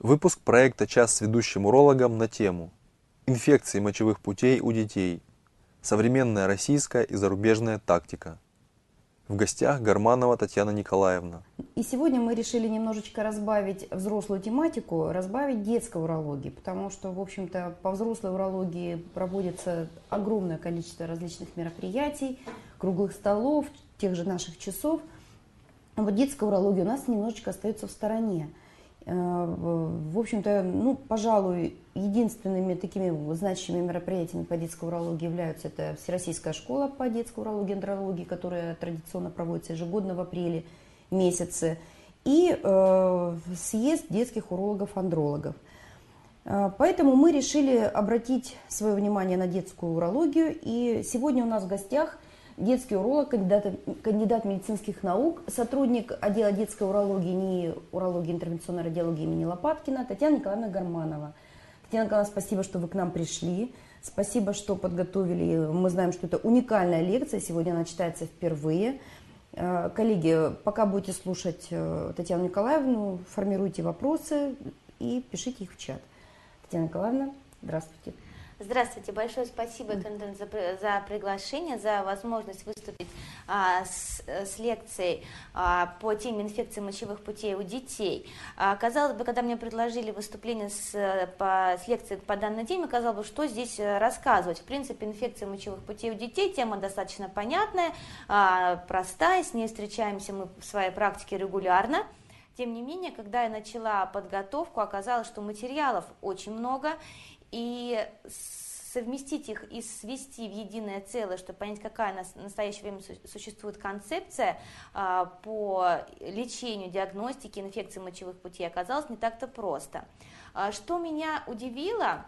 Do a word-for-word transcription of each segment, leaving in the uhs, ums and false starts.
Выпуск проекта «Час с ведущим урологом» на тему «Инфекции мочевых путей у детей. Современная российская и зарубежная тактика». В гостях Гарманова Татьяна Николаевна. И сегодня мы решили немножечко разбавить взрослую тематику, разбавить детской урологии, потому что, в общем-то, по взрослой урологии проводится огромное количество различных мероприятий, круглых столов, тех же наших часов. А вот детская урология у нас немножечко остается в стороне. В общем-то, ну, пожалуй, единственными такими значимыми мероприятиями по детской урологии являются это Всероссийская школа по детской урологии и андрологии, которая традиционно проводится ежегодно в апреле месяце, и э, съезд детских урологов-андрологов. Поэтому мы решили обратить свое внимание на детскую урологию, и сегодня у нас в гостях детский уролог, кандидат, кандидат медицинских наук, сотрудник отдела детской урологии НИИ урологии интервенционной радиологии имени Лопаткина Татьяна Николаевна Гарманова. Татьяна Николаевна, спасибо, что вы к нам пришли. Спасибо, что подготовили. Мы знаем, что это уникальная лекция. Сегодня она читается впервые. Коллеги, пока будете слушать Татьяну Николаевну, формируйте вопросы и пишите их в чат. Татьяна Николаевна, здравствуйте. Здравствуйте, большое спасибо, Кандидат, за, за приглашение, за возможность выступить а, с, с лекцией а, по теме инфекции мочевых путей у детей. А, казалось бы, когда мне предложили выступление с, по, с лекцией по данной теме, казалось бы, что здесь рассказывать. В принципе, инфекция мочевых путей у детей тема достаточно понятная, а, простая, с ней встречаемся мы в своей практике регулярно. Тем не менее, когда я начала подготовку, оказалось, что материалов очень много, и совместить их и свести в единое целое, чтобы понять, какая в настоящее время существует концепция а, по лечению, диагностике инфекций мочевых путей, оказалось не так-то просто. А, что меня удивило,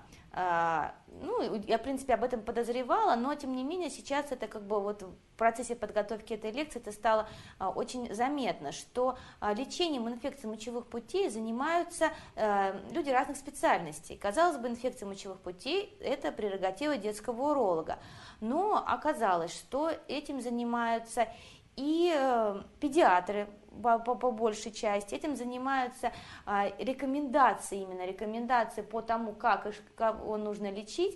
а, ну, я, в принципе, об этом подозревала, но, тем не менее, сейчас это как бы вот в процессе подготовки этой лекции это стало а, очень заметно, что а, лечением инфекций мочевых путей занимаются а, люди разных специальностей. Казалось бы, инфекция мочевых путей – это прерогатива детского уролога, но оказалось, что этим занимаются и э, педиатры, по, по, по большей части, этим занимаются э, рекомендации, именно рекомендации по тому, как, как его нужно лечить,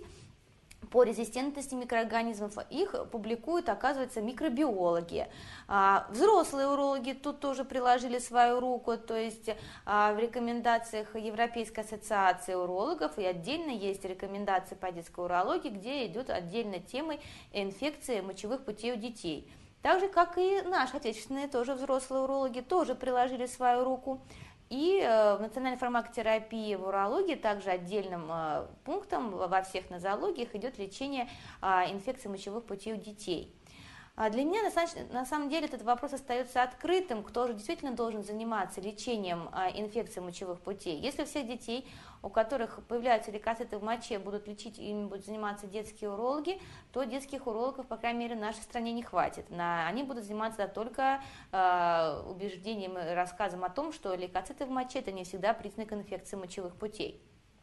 по резистентности микроорганизмов, их публикуют, оказывается, микробиологи. А, взрослые урологи тут тоже приложили свою руку, то есть а, в рекомендациях Европейской ассоциации урологов и отдельно есть рекомендации по детской урологии, где идет отдельно темой инфекции мочевых путей у детей. Так же, как и наши отечественные тоже взрослые урологи тоже приложили свою руку. И э, в национальной фармакотерапии в урологии также отдельным э, пунктом во всех нозологиях идет лечение э, инфекций мочевых путей у детей. А для меня на, на самом деле этот вопрос остается открытым, кто же действительно должен заниматься лечением э, инфекций мочевых путей. Если всех детей, у которых появляются лейкоциты в моче, будут лечить и ими будут заниматься детские урологи, то детских урологов, по крайней мере, в нашей стране не хватит. На, они будут заниматься да, только э, убеждением и рассказом о том, что лейкоциты в моче – это не всегда признак инфекции мочевых путей.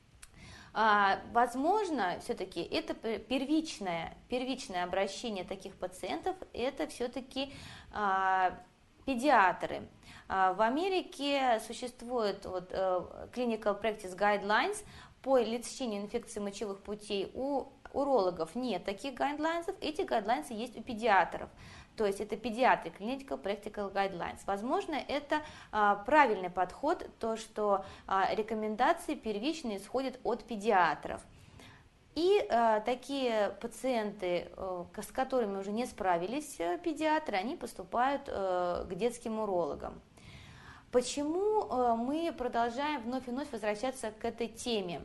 А, возможно, все-таки это первичное, первичное обращение таких пациентов, это все-таки а, педиатры. А, в Америке существует вот, Clinical Practice Guidelines по лечению инфекции мочевых путей. У урологов нет таких гайдлайнсов, эти гайдлайнсы есть у педиатров. То есть это педиатры, Clinical Practical Guidelines. Возможно, это а, правильный подход, то, что а, рекомендации первично исходят от педиатров. И а, такие пациенты, а, с которыми уже не справились а, педиатры, они поступают а, к детским урологам. Почему а, мы продолжаем вновь и вновь возвращаться к этой теме?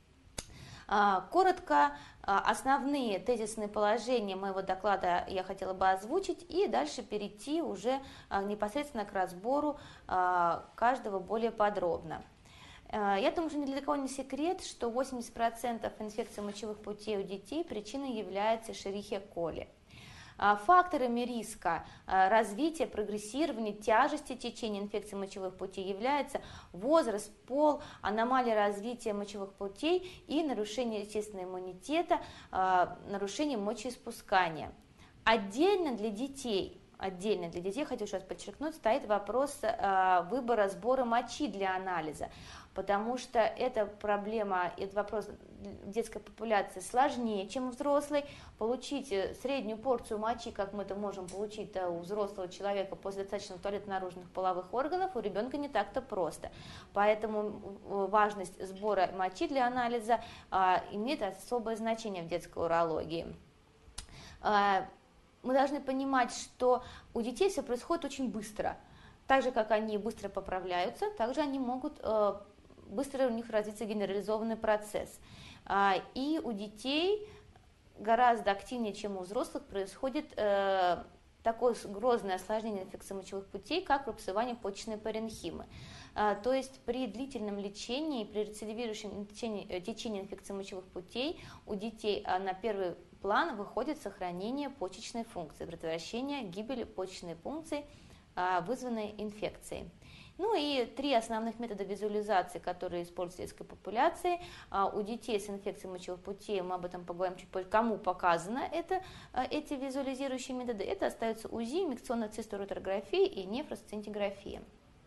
Коротко, основные тезисные положения моего доклада я хотела бы озвучить и дальше перейти уже непосредственно к разбору каждого более подробно. Я думаю, что ни для кого не секрет, что восемьдесят процентов инфекций мочевых путей у детей причиной является Escherichia coli. Факторами риска развития, прогрессирования, тяжести течения инфекции мочевых путей являются возраст, пол, аномалия развития мочевых путей и нарушение естественного иммунитета, нарушение мочеиспускания. Отдельно для детей, отдельно для детей, хочу еще раз подчеркнуть, стоит вопрос выбора сбора мочи для анализа. потому что эта проблема, этот вопрос в детской популяции сложнее, чем у взрослой. Получить среднюю порцию мочи, как мы это можем получить да, у взрослого человека после достаточного туалета наружных половых органов, у ребенка не так-то просто. Поэтому важность сбора мочи для анализа а, имеет особое значение в детской урологии. А, мы должны понимать, что у детей все происходит очень быстро. Так же, как они быстро поправляются, также они могут э, быстро у них развиться генерализованный процесс. А, и у детей гораздо активнее, чем у взрослых, происходит э, такое грозное осложнение инфекции мочевых путей, как рубцевание почечной паренхимы. А, то есть при длительном лечении, при рецидивирующем течении, течении инфекции мочевых путей у детей а, на первый план выходит сохранение почечной функции, предотвращение гибели почечной функции, вызванной инфекцией. Ну и три основных метода визуализации, которые используются в детской популяции. У детей с инфекцией мочевых путей, мы об этом поговорим чуть позже, кому показано это, эти визуализирующие методы. Это остается УЗИ, микционная цисторотерграфия и нефросцинтиграфия.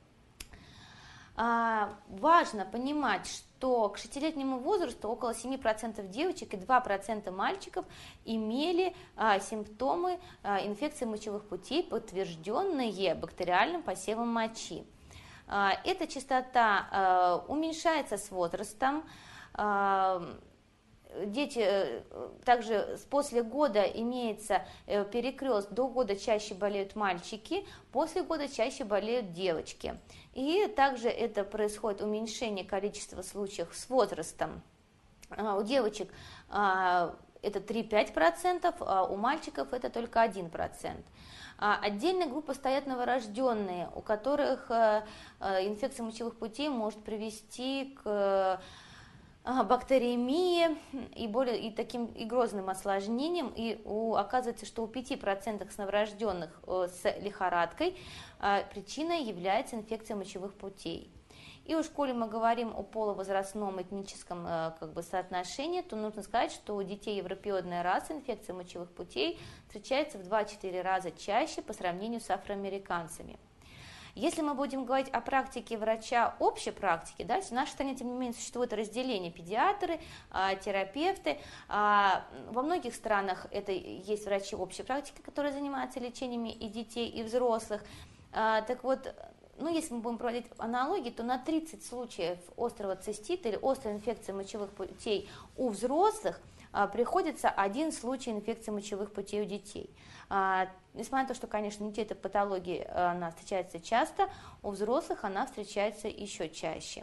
А, важно понимать, что к шестилетнему возрасту около семи процентов девочек и два процента мальчиков имели а, симптомы а, инфекции мочевых путей, подтвержденные бактериальным посевом мочи. А, эта частота а, уменьшается с возрастом. А, Дети, также после года имеется перекрест, до года чаще болеют мальчики, после года чаще болеют девочки. И также это происходит уменьшение количества случаев с возрастом. У девочек это три-пять процентов, а у мальчиков это только один процент. Отдельная группа стоят новорожденные, у которых инфекция мочевых путей может привести к бактериемии и, более, и таким и грозным осложнением. И у, оказывается, что у пяти процентов с новорожденных с лихорадкой причиной является инфекция мочевых путей. И уж коли мы говорим о полувозрастном этническом как бы, соотношении, то нужно сказать, что у детей европеоидной расы инфекция мочевых путей встречается в два-четыре раза чаще по сравнению с афроамериканцами. Если мы будем говорить о практике врача общей практики, да, в нашей стране, тем не менее, существует разделение педиатры, терапевты. Во многих странах это есть врачи общей практики, которые занимаются лечением и детей, и взрослых. Так вот, ну, если мы будем проводить аналогии, то на тридцать случаев острого цистита или острой инфекции мочевых путей у взрослых приходится один случай инфекции мочевых путей у детей. А, несмотря на то, что, конечно, у детей эта патология она встречается часто, у взрослых она встречается еще чаще.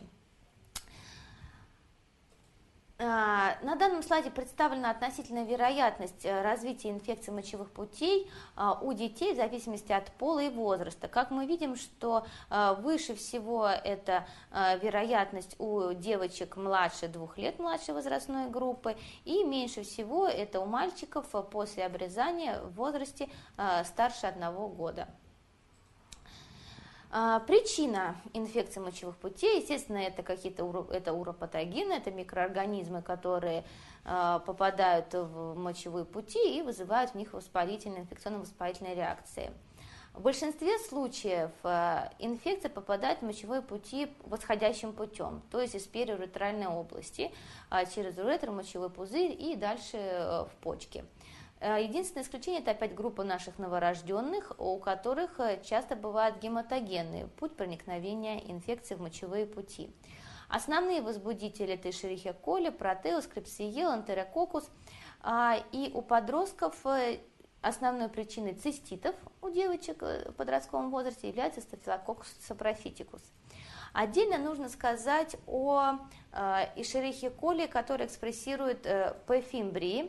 А, на данном слайде представлена относительная вероятность развития инфекции мочевых путей а, у детей в зависимости от пола и возраста. Как мы видим, что а, выше всего это а, вероятность у девочек младше двух лет, младшей возрастной группы, и меньше всего это у мальчиков после обрезания в возрасте а, старше одного года. Причина инфекции мочевых путей, естественно, это какие-то уро, это уропатогены, это микроорганизмы, которые э, попадают в мочевые пути и вызывают в них воспалительные, инфекционно-воспалительные реакции. В большинстве случаев э, инфекция попадает в мочевые пути восходящим путем, то есть из периуретральной области, э, через уретру, мочевой пузырь и дальше э, в почки. Единственное исключение – это опять группа наших новорожденных, у которых часто бывает гематогенный путь проникновения инфекции в мочевые пути. Основные возбудители – это эшерихия коли, протеус, клепсиел, энтерококкус. И у подростков основной причиной циститов у девочек в подростковом возрасте является стафилококкус сапрофитикус. Отдельно нужно сказать о эшерихии коли, которая экспрессирует П. фимбрии.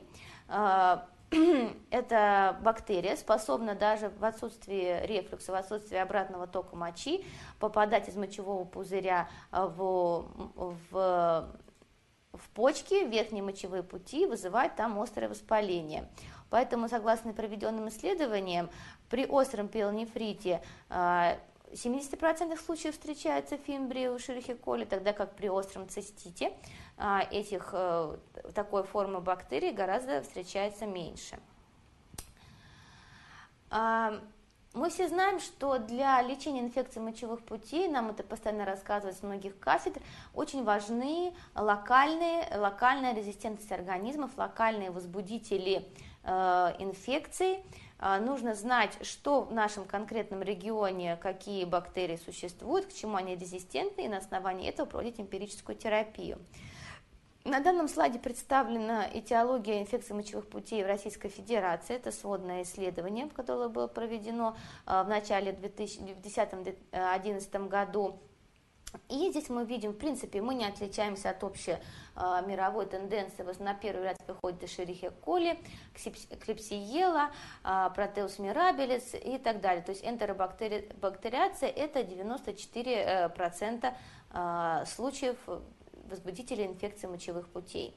Эта бактерия способна даже в отсутствии рефлюкса, в отсутствии обратного тока мочи попадать из мочевого пузыря в, в, в почки, в верхние мочевые пути, вызывать там острое воспаление. Поэтому, согласно проведенным исследованиям, при остром пиелонефрите в семидесяти процентах случаев встречается фимбрия у эшерихии коли, тогда как при остром цистите этих, такой формы бактерий гораздо встречается меньше. Мы все знаем, что для лечения инфекций мочевых путей, нам это постоянно рассказывают с многих кафедр, очень важны локальные, локальная резистентность организмов, локальные возбудители э, инфекций. Э, нужно знать, что в нашем конкретном регионе, какие бактерии существуют, к чему они резистентны, и на основании этого проводить эмпирическую терапию. На данном слайде представлена этиология инфекций мочевых путей в Российской Федерации. Это сводное исследование, которое было проведено в начале две тысячи десятом — две тысячи одиннадцатом году. И здесь мы видим, в принципе, мы не отличаемся от общей э, мировой тенденции. На первый ряд приходит Escherichia coli, Klebsiella, э, Proteus mirabilis и так далее. То есть энтеробактериация – это девяносто четыре процента э, случаев возбудителей инфекции мочевых путей.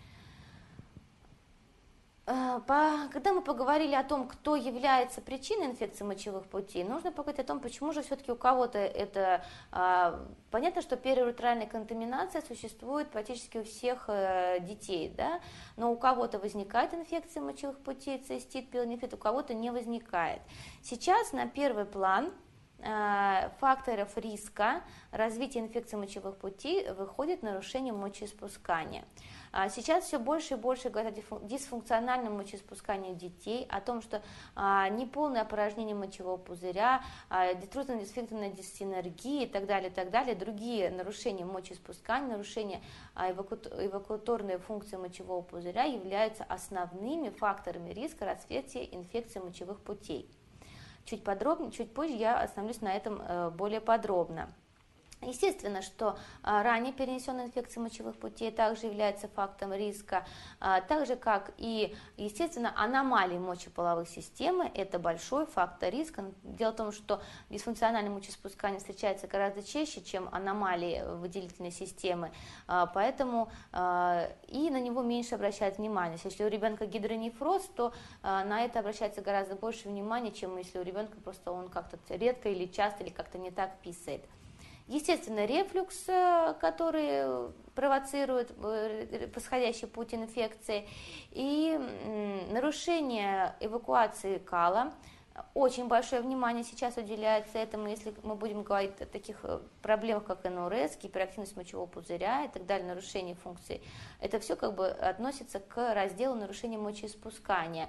Когда мы поговорили о том, кто является причиной инфекции мочевых путей, нужно поговорить о том, почему же все-таки у кого-то это... Понятно, что периуретральная контаминация существует практически у всех детей, да? Но у кого-то возникает инфекция мочевых путей, цистит, пилонефрит, у кого-то не возникает. Сейчас на первый план факторов риска развития инфекции мочевых путей выходит нарушение мочеиспускания. Сейчас все больше и больше говорят о дисфункциональном мочеиспускании детей, о том, что неполное опорожнение мочевого пузыря, детрузно-дисфинктерная диссинергия и так далее, и так далее, другие нарушения мочеиспускания, нарушения эвакуаторной функции мочевого пузыря являются основными факторами риска развития инфекции мочевых путей. Чуть подробнее, чуть позже я остановлюсь на этом более подробно. Естественно, что ранее перенесенная инфекция мочевых путей также является фактором риска, так же как и, естественно, аномалии мочеполовой системы – это большой фактор риска. Дело в том, что дисфункциональное мочеиспускание встречается гораздо чаще, чем аномалии выделительной системы, поэтому и на него меньше обращают внимание. Если у ребенка гидронефроз, то на это обращается гораздо больше внимания, чем если у ребенка просто он как-то редко или часто или как-то не так писает. Естественно, рефлюкс, который провоцирует происходящий путь инфекции, и нарушение эвакуации кала. Очень большое внимание сейчас уделяется этому, если мы будем говорить о таких проблемах, как эн эр эс, гиперактивность мочевого пузыря и так далее, нарушение функций. Это все как бы относится к разделу нарушения мочеиспускания.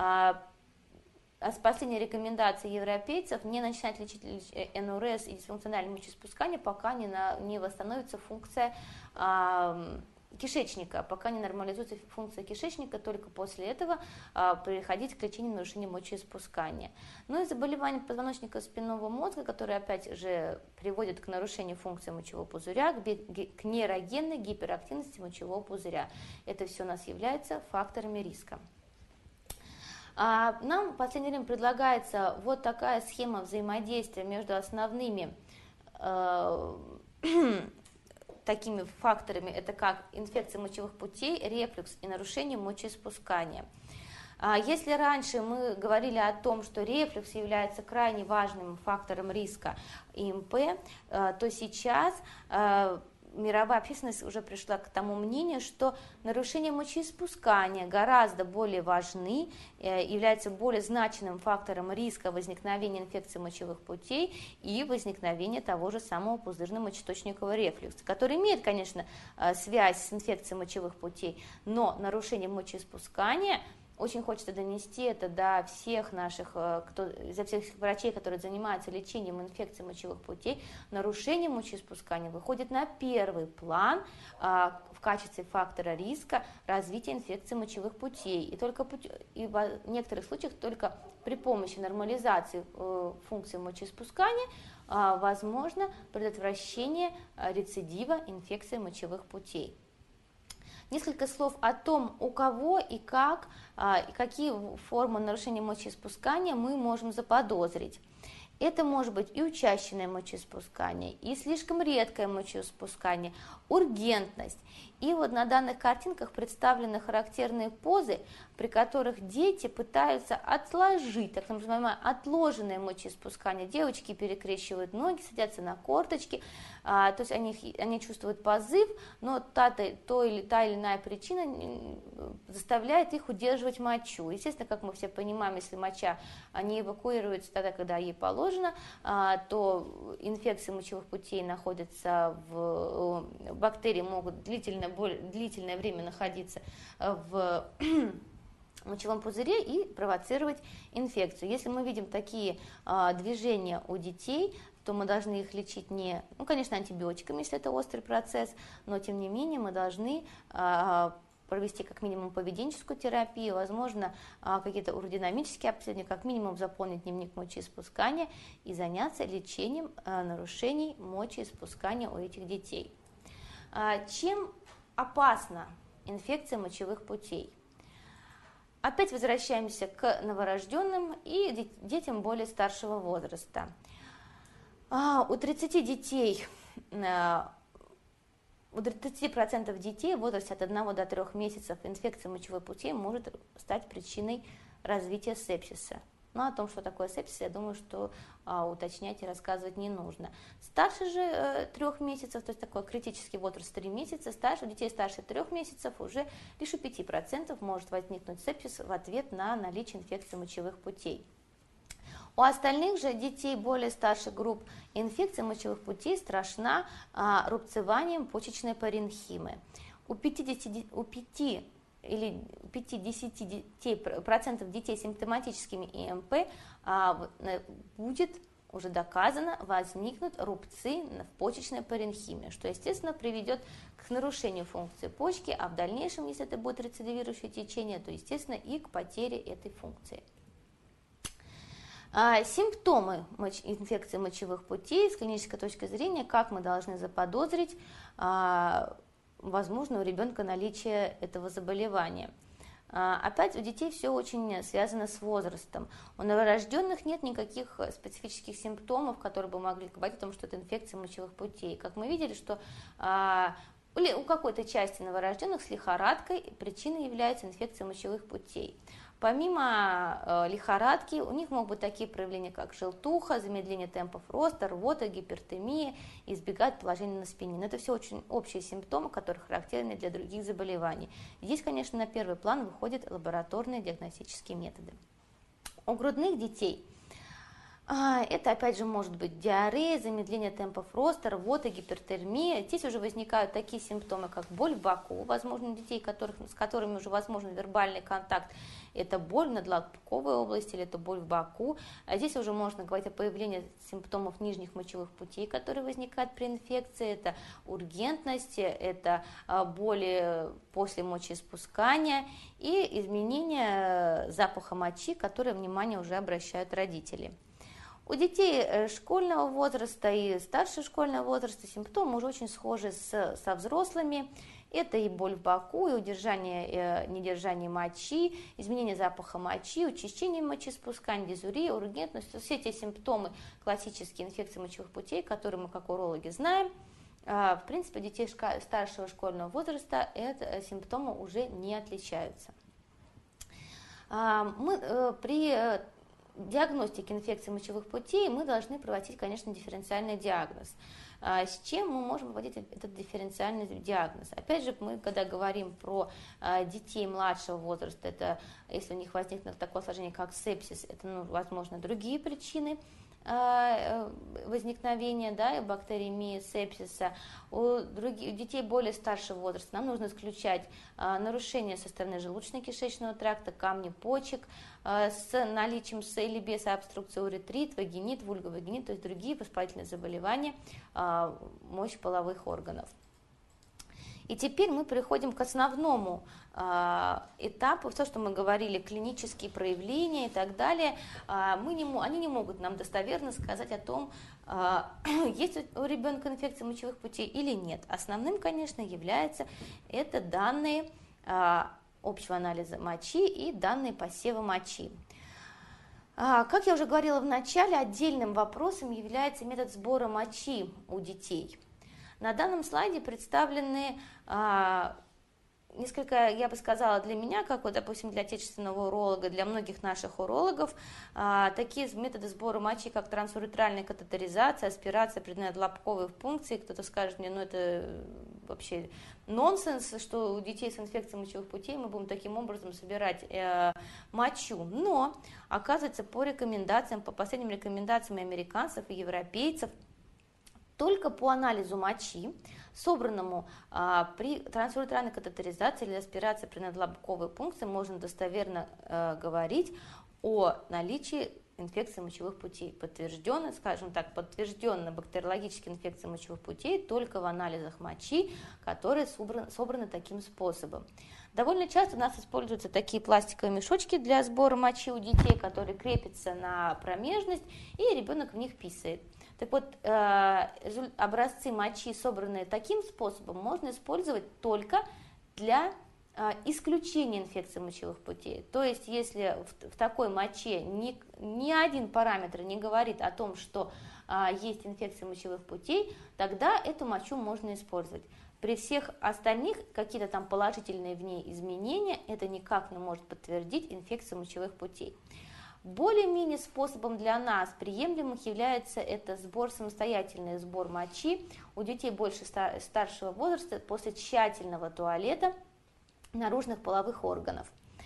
А с последней рекомендации европейцев не начинать лечить эн эр эс и дисфункциональное мочеиспускание, пока не, на, не восстановится функция э, кишечника, пока не нормализуется функция кишечника, только после этого э, переходить к лечению нарушения мочеиспускания. Ну и заболевания позвоночника спинного мозга, которые опять же приводят к нарушению функции мочевого пузыря, к, к нейрогенной гиперактивности мочевого пузыря. Это все у нас является факторами риска. Нам в последнее время предлагается вот такая схема взаимодействия между основными э, такими факторами, это как инфекция мочевых путей, рефлюкс и нарушение мочеиспускания. Если раньше мы говорили о том, что рефлюкс является крайне важным фактором риска и эм пэ, то сейчас мировая общественность уже пришла к тому мнению, что нарушения мочеиспускания гораздо более важны, являются более значимым фактором риска возникновения инфекции мочевых путей и возникновения того же самого пузырно-мочеточникового рефлюкса, который имеет, конечно, связь с инфекцией мочевых путей, но нарушение мочеиспускания, очень хочется донести это до всех наших, кто, за всех врачей, которые занимаются лечением инфекций мочевых путей. Нарушение мочеиспускания выходит на первый план а, в качестве фактора риска развития инфекции мочевых путей. И, только путь, и в некоторых случаях только при помощи нормализации э, функции мочеиспускания э, возможно предотвращение рецидива инфекции мочевых путей. Несколько слов о том, у кого и как, и какие формы нарушения мочеиспускания мы можем заподозрить. Это может быть и учащенное мочеиспускание, и слишком редкое мочеиспускание, ургентность. И вот на данных картинках представлены характерные позы, при которых дети пытаются отложить, так называемое отложенное мочеиспускание. Девочки перекрещивают ноги, садятся на корточки, а, то есть они, они чувствуют позыв, но та, та, то или, та или иная причина заставляет их удерживать мочу. Естественно, как мы все понимаем, если моча не эвакуируется тогда, когда ей положено, а, то инфекции мочевых путей находятся в... Бактерии могут длительно длительное время находиться в мочевом пузыре и провоцировать инфекцию. Если мы видим такие а, движения у детей, то мы должны их лечить не, ну, конечно, антибиотиками, если это острый процесс, но тем не менее мы должны а, провести как минимум поведенческую терапию, возможно, а, какие-то уродинамические обследования, как минимум заполнить дневник мочеиспускания и заняться лечением а, нарушений мочеиспускания у этих детей. А, чем опасна инфекция мочевых путей? Опять возвращаемся к новорожденным и детям более старшего возраста. У тридцати детей, у тридцати процентов детей в возрасте от одного до трёх месяцев инфекция мочевых путей может стать причиной развития сепсиса. Но о том, что такое сепсис, я думаю, что а, уточнять и рассказывать не нужно. Старше же э, трех месяцев, то есть такой критический возраст три месяца, старше, у детей старше трех месяцев уже лишь у пяти процентов может возникнуть сепсис в ответ на наличие инфекции мочевых путей. У остальных же детей более старших групп инфекция мочевых путей страшна а, рубцеванием почечной паренхимы. У пятидесяти, у пяти или пяти-десяти процентов детей с симптоматическими ИМП а, будет уже доказано возникнут рубцы в почечной паренхиме, что, естественно, приведет к нарушению функции почки, а в дальнейшем, если это будет рецидивирующее течение, то, естественно, и к потере этой функции. А, симптомы моч- инфекции мочевых путей с клинической точки зрения, как мы должны заподозрить а, возможно у ребенка наличие этого заболевания. Опять у детей все очень связано с возрастом. У новорожденных нет никаких специфических симптомов, которые бы могли говорить о том, что это инфекция мочевых путей. Как мы видели, что у какой-то части новорожденных с лихорадкой причиной является инфекция мочевых путей. Помимо э, лихорадки, у них могут быть такие проявления, как желтуха, замедление темпов роста, рвота, гипертемия, избегать положения на спине. Но это все очень общие симптомы, которые характерны для других заболеваний. Здесь, конечно, на первый план выходят лабораторные диагностические методы. У грудных детей это, опять же, может быть диарея, замедление темпов роста, рвота, гипертермия. Здесь уже возникают такие симптомы, как боль в боку, возможно, у детей, которых, с которыми уже возможен вербальный контакт. Это боль в надлобковой области или это боль в боку. А здесь уже можно говорить о появлении симптомов нижних мочевых путей, которые возникают при инфекции. Это ургентность, это боли после мочеиспускания и изменение запаха мочи, которые внимание уже обращают родители. У детей школьного возраста и старше школьного возраста симптомы уже очень схожи с, со взрослыми. Это и боль в боку, и удержание, э, недержание мочи, изменение запаха мочи, учащение мочеиспускания, дизурия, ургентность. Все эти симптомы классические инфекции мочевых путей, которые мы как урологи знаем. Э, в принципе, детей шка- старшего школьного возраста это, симптомы уже не отличаются. Э, мы э, при э, диагностике инфекции мочевых путей мы должны проводить, конечно, дифференциальный диагноз. С чем мы можем вводить этот дифференциальный диагноз? Опять же, мы, когда говорим про детей младшего возраста, это если у них возникнет такое осложнение, как сепсис, это, ну, возможно, другие причины возникновения, да, бактериемии, сепсиса. У, других, у детей более старшего возраста нам нужно исключать а, нарушения со стороны желудочно-кишечного тракта, камни почек а, с наличием с или без обструкции уретрит, вагинит, вульговагинит, то есть другие воспалительные заболевания а, мочеполовых органов. И теперь мы переходим к основному э, этапу. Все, что мы говорили, клинические проявления и так далее, э, мы не, они не могут нам достоверно сказать о том, э, есть у ребенка инфекция мочевых путей или нет. Основным, конечно, является это данные э, общего анализа мочи и данные посева мочи. А, Как я уже говорила в начале, отдельным вопросом является метод сбора мочи у детей. На данном слайде представлены а, несколько, я бы сказала, для меня, как вот, допустим, для отечественного уролога, для многих наших урологов, а, такие методы сбора мочи, как трансуретральная катетеризация, аспирация преднедлобковой функции. Кто-то скажет мне, ну это вообще нонсенс, что у детей с инфекцией мочевых путей мы будем таким образом собирать э, мочу. Но, оказывается, по рекомендациям, по последним рекомендациям и американцев, и европейцев, только по анализу мочи, собранному а, при трансуретральной катетеризации или аспирации преднедлобковой пункции, можно достоверно а, говорить о наличии инфекции мочевых путей. Подтвержденно, скажем так, подтвержденно бактериологические инфекции мочевых путей только в анализах мочи, которые собраны, собраны таким способом. Довольно часто у нас используются такие пластиковые мешочки для сбора мочи у детей, которые крепятся на промежность, и ребенок в них писает. Так вот, образцы мочи, собранные таким способом, можно использовать только для исключения инфекции мочевых путей. То есть, если в, в такой моче ни, ни один параметр не говорит о том, что а, есть инфекция мочевых путей, тогда эту мочу можно использовать. При всех остальных какие-то там положительные в ней изменения, это никак не может подтвердить инфекцию мочевых путей. Более-менее способом для нас приемлемых является это сбор, самостоятельный сбор мочи у детей больше старшего возраста после тщательного туалета наружных половых органов.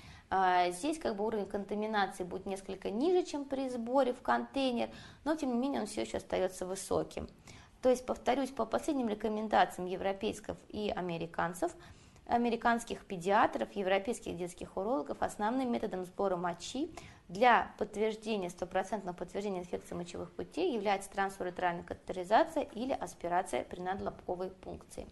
Здесь как бы уровень контаминации будет несколько ниже, чем при сборе в контейнер, но тем не менее он все еще остается высоким. То есть, повторюсь, по последним рекомендациям европейцев и американцев, американских педиатров, европейских детских урологов, основным методом сбора мочи для подтверждения, стопроцентного подтверждения инфекции мочевых путей является трансуретральная катетеризация или аспирация преднедлобковой пункции.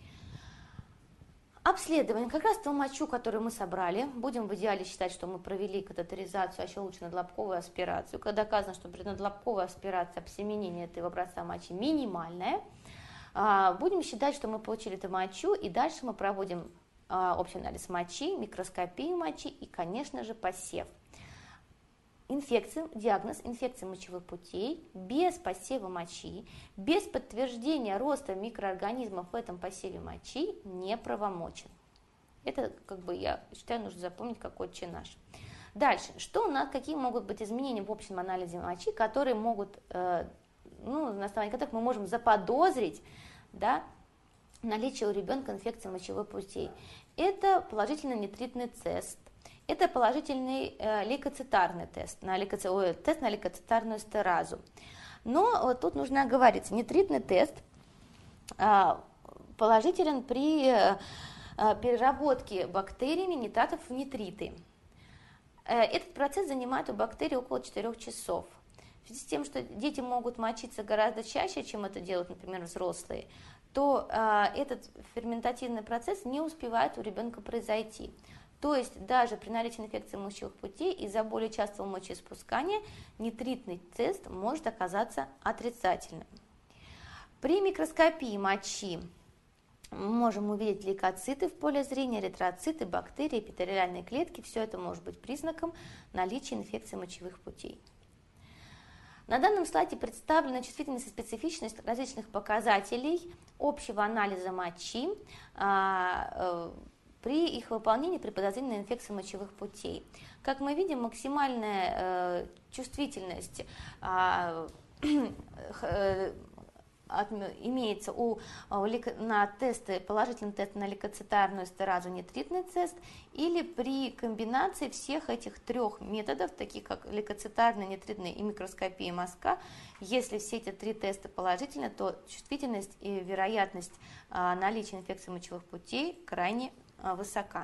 Обследование. Как раз ту мочу, которую мы собрали, будем в идеале считать, что мы провели катетеризацию, а еще лучше надлобковую аспирацию. Когда доказано, что преднадлобковая аспирация, обсеменение этого образца мочи минимальное, будем считать, что мы получили эту мочу, и дальше мы проводим общий анализ мочи, микроскопию мочи и, конечно же, посев. Инфекция, диагноз инфекции мочевых путей без посева мочи, без подтверждения роста микроорганизмов в этом посеве мочи неправомочен. Это, как бы, я считаю, нужно запомнить как отче наш. Дальше, что у нас, какие могут быть изменения в общем анализе мочи, которые могут, э, ну, на основании которых мы можем заподозрить, да, наличие у ребенка инфекции мочевых путей. Это положительный нитритный тест. Это положительный э, лейкоцитарный тест на, лейкоци... Ой, тест на лейкоцитарную эстеразу. Но вот тут нужно оговориться, нитритный тест э, положителен при э, переработке бактериями нитратов в нитриты. Э, этот процесс занимает у бактерий около четырёх часов. В связи с тем, что дети могут мочиться гораздо чаще, чем это делают, например, взрослые, то э, этот ферментативный процесс не успевает у ребенка произойти. То есть даже при наличии инфекции мочевых путей из-за более частого мочеиспускания нитритный тест может оказаться отрицательным. При микроскопии мочи мы можем увидеть лейкоциты в поле зрения, эритроциты, бактерии, эпителиальные клетки. Все это может быть признаком наличия инфекции мочевых путей. На данном слайде представлена чувствительность и специфичность различных показателей общего анализа мочи при их выполнении при подозрении на инфекцию мочевых путей. Как мы видим, максимальная э, чувствительность э, э, от, имеется у, на тесты, положительный тест на лейкоцитарную эстеразу, нитритный тест, или при комбинации всех этих трех методов, таких как лейкоцитарный, нитритный и микроскопия мазка. Если все эти три теста положительны, то чувствительность и вероятность э, наличия инфекции мочевых путей крайне высока.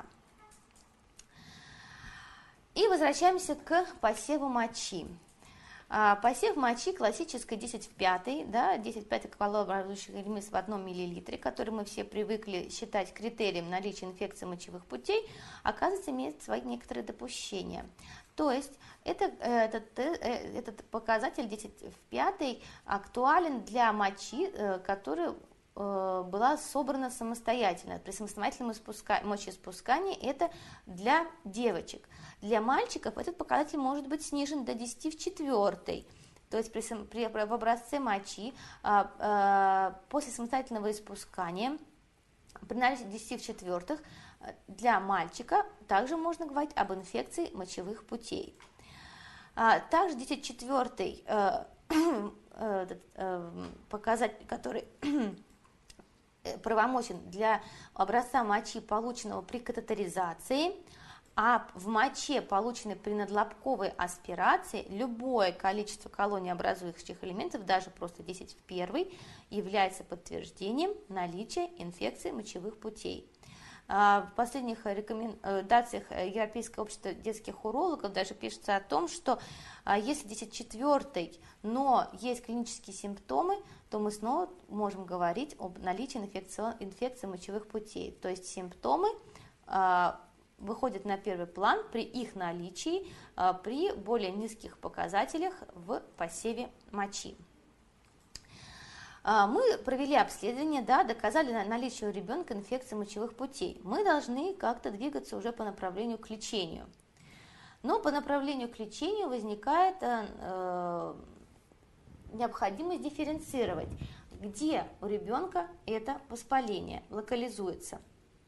И возвращаемся к посеву мочи. Посев мочи классической десять в пятой, да, десять в пятой квалообразующих элементов в одном миллилитре, который мы все привыкли считать критерием наличия инфекции мочевых путей, оказывается, имеет свои некоторые допущения. То есть это, этот, этот показатель десять в пятой актуален для мочи, которая была собрана самостоятельно. При самостоятельном испуска... мочеиспускании это для девочек. Для мальчиков этот показатель может быть снижен до десяти в четвертой. То есть при, при, в образце мочи а, а, после самостоятельного испускания при наличии десяти в четвертых для мальчика также можно говорить об инфекции мочевых путей. А, также десять в четвертый а, а, а, показатель, который правомочен для образца мочи, полученного при катетеризации, а в моче, полученной при надлобковой аспирации, любое количество колониеобразующих элементов, даже просто десять в первый, является подтверждением наличия инфекции мочевых путей. В последних рекомендациях Европейского общества детских урологов даже пишется о том, что если десять в четвертый, но есть клинические симптомы, то мы снова можем говорить об наличии инфекции, инфекции мочевых путей. То есть симптомы выходят на первый план при их наличии, при более низких показателях в посеве мочи. Мы провели обследование, да, доказали наличие у ребенка инфекции мочевых путей. Мы должны как-то двигаться уже по направлению к лечению. Но по направлению к лечению возникает э, необходимость дифференцировать, где у ребенка это воспаление локализуется.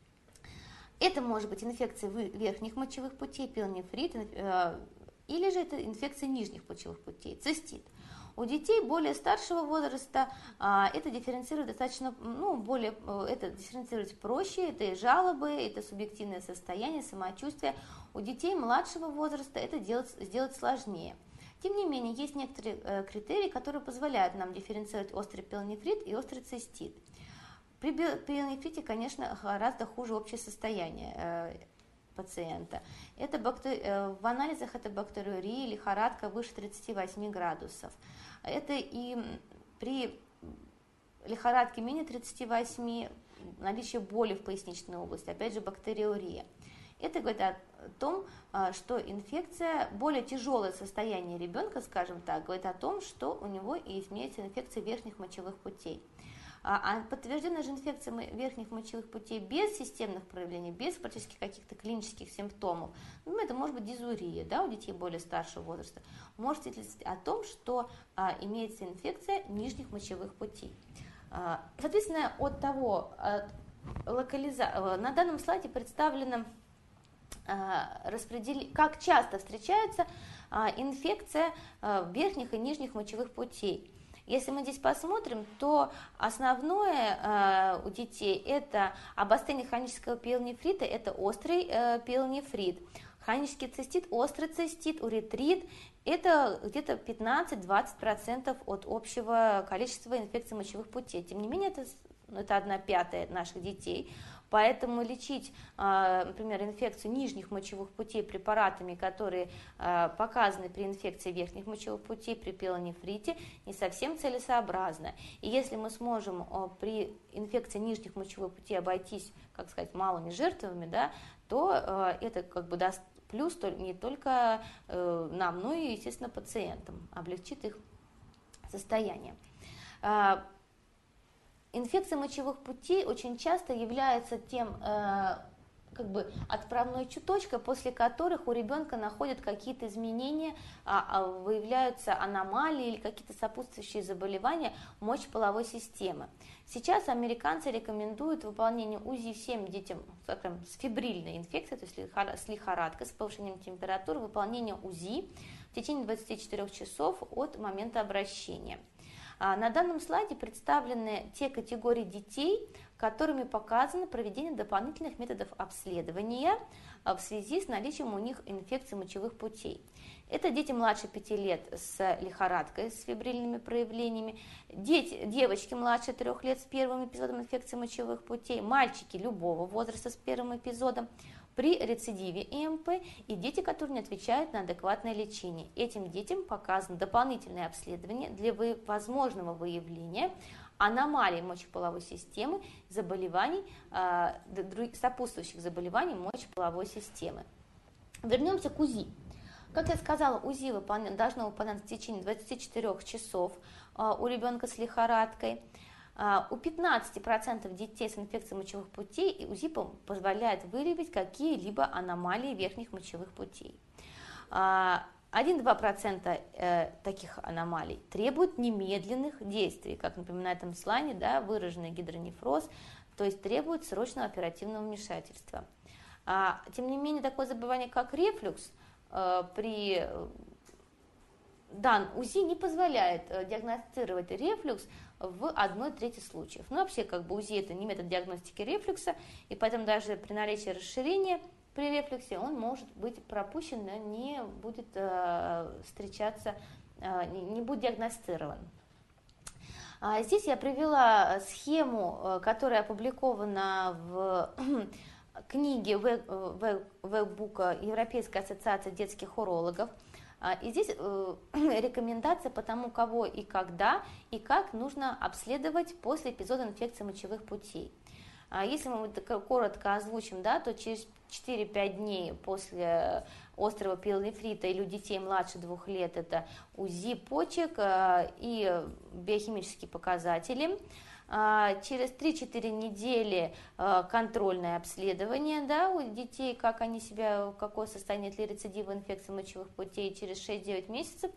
Это может быть инфекция верхних мочевых путей, пилонефрит, э, или же это инфекция нижних мочевых путей, цистит. У детей более старшего возраста а, это дифференцировать достаточно, ну, более, это дифференцировать проще, это и жалобы, это субъективное состояние, самочувствие. У детей младшего возраста это делать, сделать сложнее. Тем не менее, есть некоторые э, критерии, которые позволяют нам дифференцировать острый пилонефрит и острый цистит. При пилонефрите, конечно, гораздо хуже общее состояние э, пациента. Это бактери... В анализах это бактериурия, лихорадка выше тридцати восьми градусов. Это и при лихорадке менее тридцати восьми, наличие боли в поясничной области, опять же бактериурия. Это говорит о том, что инфекция, более тяжелое состояние ребенка, скажем так, говорит о том, что у него и имеется инфекция верхних мочевых путей. А подтвержденная же инфекция верхних мочевых путей без системных проявлений, без практически каких-то клинических симптомов, ну, это может быть дизурия, да, у детей более старшего возраста, может свидетельствовать о том, что а, имеется инфекция нижних мочевых путей. А, соответственно, от того, от локализа... на данном слайде представлено, а, распредел... как часто встречается а, инфекция а, верхних и нижних мочевых путей. Если мы здесь посмотрим, то основное э, у детей это обострение хронического пиелонефрита, это острый э, пиелонефрит. Хронический цистит, острый цистит, уретрит – это где-то пятнадцать-двадцать процентов от общего количества инфекций мочевых путей. Тем не менее, это, это одна пятая наших детей. Поэтому лечить, например, инфекцию нижних мочевых путей препаратами, которые показаны при инфекции верхних мочевых путей, при пиелонефрите, не совсем целесообразно. И если мы сможем при инфекции нижних мочевых путей обойтись, как сказать, малыми жертвами, да, то это как бы даст плюс не только нам, но и, естественно, пациентам, облегчит их состояние. Инфекция мочевых путей очень часто является тем, э, как бы отправной точкой, после которых у ребенка находят какие-то изменения, а, а выявляются аномалии или какие-то сопутствующие заболевания мочеполовой системы. Сейчас американцы рекомендуют выполнение УЗИ всем детям, скажем, с фибрильной инфекцией, то есть с лихорадкой, с повышением температуры, выполнение УЗИ в течение двадцати четырёх часов от момента обращения. На данном слайде представлены те категории детей, которыми показано проведение дополнительных методов обследования в связи с наличием у них инфекции мочевых путей. Это дети младше пяти лет с лихорадкой, с фибрильными проявлениями, дети, девочки младше трех лет с первым эпизодом инфекции мочевых путей, мальчики любого возраста с первым эпизодом, при рецидиве ИМП и дети, которые не отвечают на адекватное лечение. Этим детям показано дополнительное обследование для возможного выявления аномалий мочеполовой системы, заболеваний, сопутствующих заболеваний мочеполовой системы. Вернемся к УЗИ. Как я сказала, УЗИ должно выполняться в течение двадцати четырёх часов у ребенка с лихорадкой. У пятнадцати процентов детей с инфекцией мочевых путей УЗИ позволяет выявить какие-либо аномалии верхних мочевых путей. один-два процента таких аномалий требуют немедленных действий, как напоминает на этом слайде, да, выраженный гидронефроз, то есть требует срочного оперативного вмешательства. Тем не менее, такое заболевание, как рефлюкс, при дан УЗИ не позволяет диагностировать рефлюкс в одной трети случаев. Ну, вообще, как бы УЗИ это не метод диагностики рефлюкса, и поэтому даже при наличии расширения при рефлюксе он может быть пропущен, не будет э, встречаться, э, не будет диагностирован. А здесь я привела схему, которая опубликована в книге веб-бука Европейской ассоциации детских урологов. И здесь рекомендация по тому, кого и когда, и как нужно обследовать после эпизода инфекции мочевых путей. Если мы коротко озвучим, да, то через четыре-пять дней после острого пиелонефрита или у детей младше двух лет это УЗИ почек и биохимические показатели. Через три-четыре недели контрольное обследование, да, у детей, как они себя, в какое состояние, нет ли рецидива инфекции мочевых путей, через шесть-девять месяцев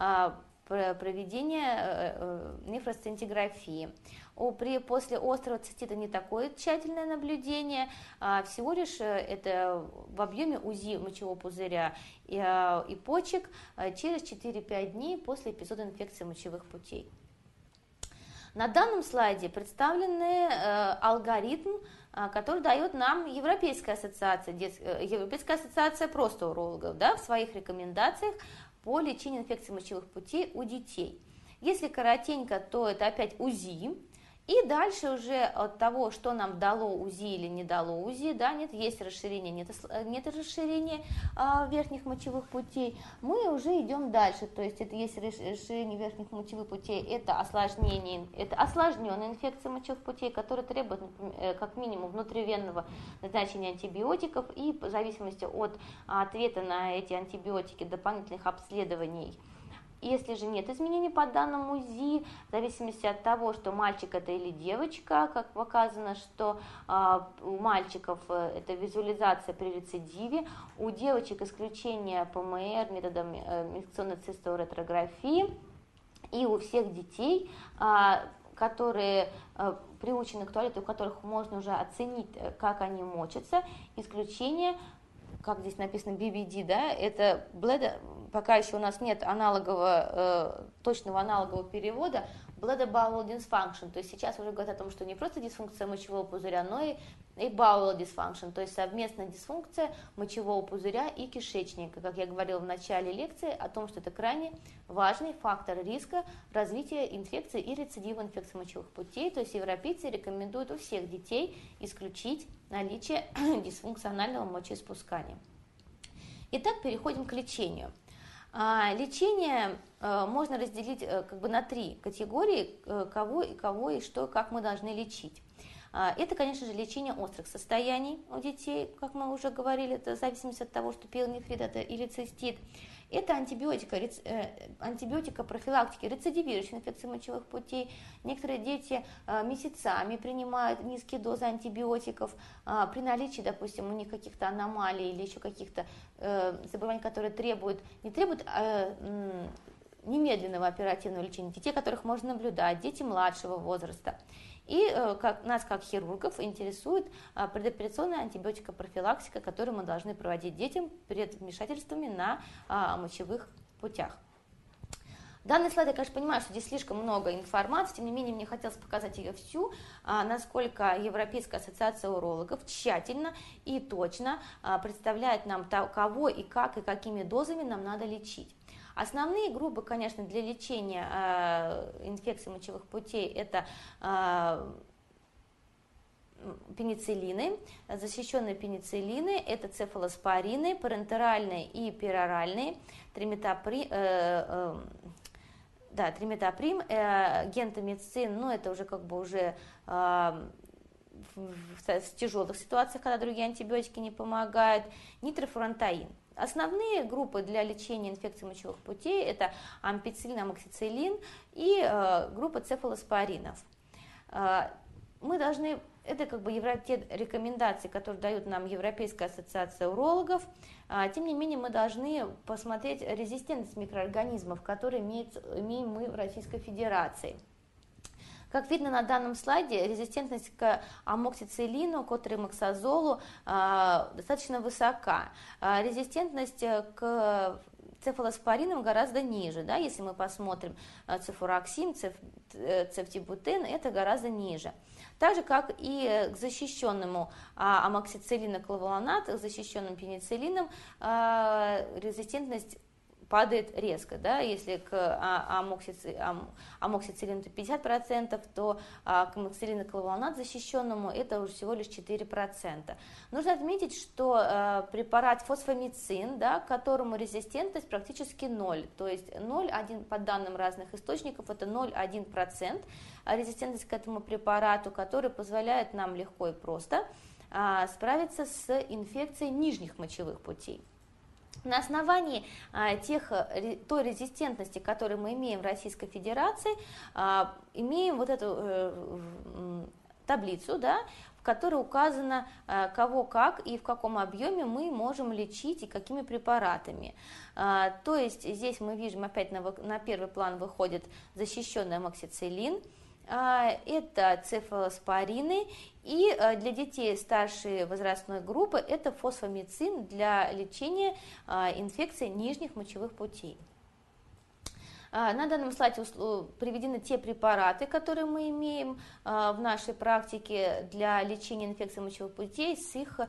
проведение нефросцинтиграфии. При, после острого цистита не такое тщательное наблюдение, а всего лишь это в объеме УЗИ мочевого пузыря и, и почек через четыре-пять дней после эпизода инфекции мочевых путей. На данном слайде представлен э, алгоритм, э, который дает нам Европейская ассоциация, дет... Европейская ассоциация просто урологов, да, в своих рекомендациях по лечению инфекции мочевых путей у детей. Если коротенько, то это опять УЗИ. И дальше уже от того, что нам дало УЗИ или не дало УЗИ, да, нет, есть расширение, нет, нет расширения а, верхних мочевых путей, мы уже идем дальше. То есть это есть расширение верхних мочевых путей, это осложнение, это осложненная инфекция мочевых путей, которая требует как минимум внутривенного назначения антибиотиков и в зависимости от ответа на эти антибиотики дополнительных обследований. Если же нет изменений по данному УЗИ, в зависимости от того, что мальчик это или девочка, как показано, что э, у мальчиков это визуализация при рецидиве, у девочек исключение ПМР методом э, инфекционной цисторетрографии, и у всех детей, э, которые э, приучены к туалету, у которых можно уже оценить, как они мочатся, исключение, как здесь написано би би ди, да, это bladder, пока еще у нас нет аналогового, э, точного аналогового перевода, bladder bowel dysfunction, то есть сейчас уже говорят о том, что не просто дисфункция мочевого пузыря, но и, и bowel dysfunction, то есть совместная дисфункция мочевого пузыря и кишечника, как я говорила в начале лекции, о том, что это крайне важный фактор риска развития инфекции и рецидива инфекции мочевых путей, то есть европейцы рекомендуют у всех детей исключить наличие дисфункционального мочеиспускания. Итак, переходим к лечению. Лечение можно разделить как бы на три категории, кого и кого и что, как мы должны лечить. Это, конечно же, лечение острых состояний у детей, как мы уже говорили, это в зависимости от того, что пиелонефрит это или цистит. Это антибиотика, антибиотика профилактики рецидивирующей инфекции мочевых путей. Некоторые дети месяцами принимают низкие дозы антибиотиков при наличии, допустим, у них каких-то аномалий или еще каких-то заболеваний, которые требуют, не требуют немедленного оперативного лечения, детей, которых можно наблюдать, дети младшего возраста. И как, нас, как хирургов, интересует предоперационная антибиотикопрофилактика, которую мы должны проводить детям перед вмешательствами на а, мочевых путях. Данный слайд, я, конечно, понимаю, что здесь слишком много информации, тем не менее, мне хотелось показать ее всю, а, насколько Европейская ассоциация урологов тщательно и точно а, представляет нам, то, кого и как и какими дозами нам надо лечить. Основные группы, конечно, для лечения э, инфекций мочевых путей это э, пенициллины, защищенные пенициллины, это цефалоспорины, парентеральные и пероральные, триметапри, э, э, да, триметаприм, э, гентамицин, ну это уже как бы уже э, в, в, в тяжелых ситуациях, когда другие антибиотики не помогают, нитрофурантаин. Основные группы для лечения инфекций мочевых путей это ампицилин, амоксициллин и э, группа цефалоспоринов. мы должны, это как бы евро, те рекомендации, которые дают нам Европейская ассоциация урологов, тем не менее мы должны посмотреть резистентность микроорганизмов, которые имеет, имеем мы в Российской Федерации. Как видно на данном слайде, резистентность к амоксициллину, к отримоксазолу э, достаточно высока. Э, резистентность к цефалоспоринам гораздо ниже, да, если мы посмотрим цефуроксин, цеф, цефтибутен, это гораздо ниже. Так же, как и к защищенному а, амоксициллиноклавулонат, к защищенным пенициллином, а, резистентность падает резко, да, если к амоксициллину пятьдесят процентов, то к амоксициллиноклавулонат защищенному это уже всего лишь четыре процента. Нужно отметить, что препарат фосфомицин, да, к которому резистентность практически ноль, то есть ноль целых одна десятая по данным разных источников, это ноль целых одна десятая процента резистентность к этому препарату, который позволяет нам легко и просто справиться с инфекцией нижних мочевых путей. На основании а, тех, той резистентности, которую мы имеем в Российской Федерации, а, имеем вот эту э, таблицу, да, в которой указано, а, кого как и в каком объеме мы можем лечить и какими препаратами. А, то есть здесь мы видим, опять на, на первый план выходит защищенный амоксициллин. Это цефалоспорины, и для детей старшей возрастной группы это фосфомицин для лечения инфекций нижних мочевых путей. На данном слайде приведены те препараты, которые мы имеем в нашей практике для лечения инфекций мочевых путей с их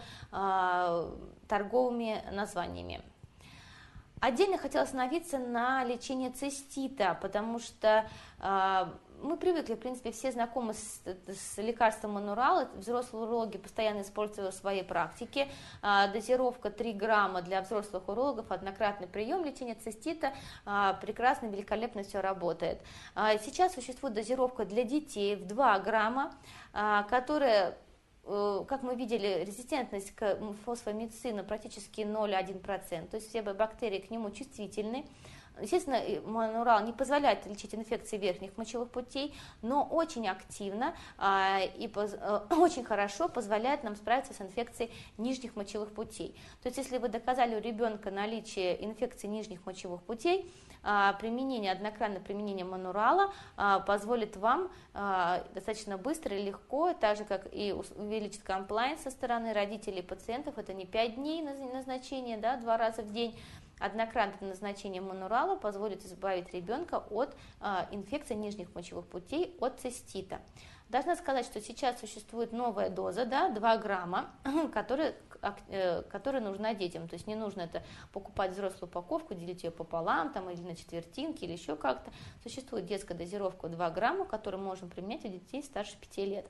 торговыми названиями. Отдельно хотела остановиться на лечении цистита, потому что э, мы привыкли, в принципе, все знакомы с, с лекарством Манурал, взрослые урологи постоянно используют его в своей практике. Э, дозировка три грамма для взрослых урологов, однократный прием лечения цистита, э, прекрасно, великолепно все работает. Э, сейчас существует дозировка для детей в два грамма, э, которая... Как мы видели, резистентность к фосфомицину практически ноль целых одна десятая процента, то есть все бактерии к нему чувствительны. Естественно, Манурал не позволяет лечить инфекции верхних мочевых путей, но очень активно а, и поз, а, очень хорошо позволяет нам справиться с инфекцией нижних мочевых путей. То есть, если вы доказали у ребенка наличие инфекции нижних мочевых путей, а, применение, однократное применение Манурала а, позволит вам а, достаточно быстро и легко, так же как и увеличить комплайнс со стороны родителей и пациентов, это не пять дней назначения, да, два раза в день. Однократное назначение Манурала позволит избавить ребенка от э, инфекции нижних мочевых путей, от цистита. Должна сказать, что сейчас существует новая доза, да, два грамма, которая, э, которая нужна детям. То есть не нужно это покупать взрослую упаковку, делить ее пополам там, или на четвертинки, или еще как-то. Существует детская дозировка два грамма, которую можем применять у детей старше пяти лет.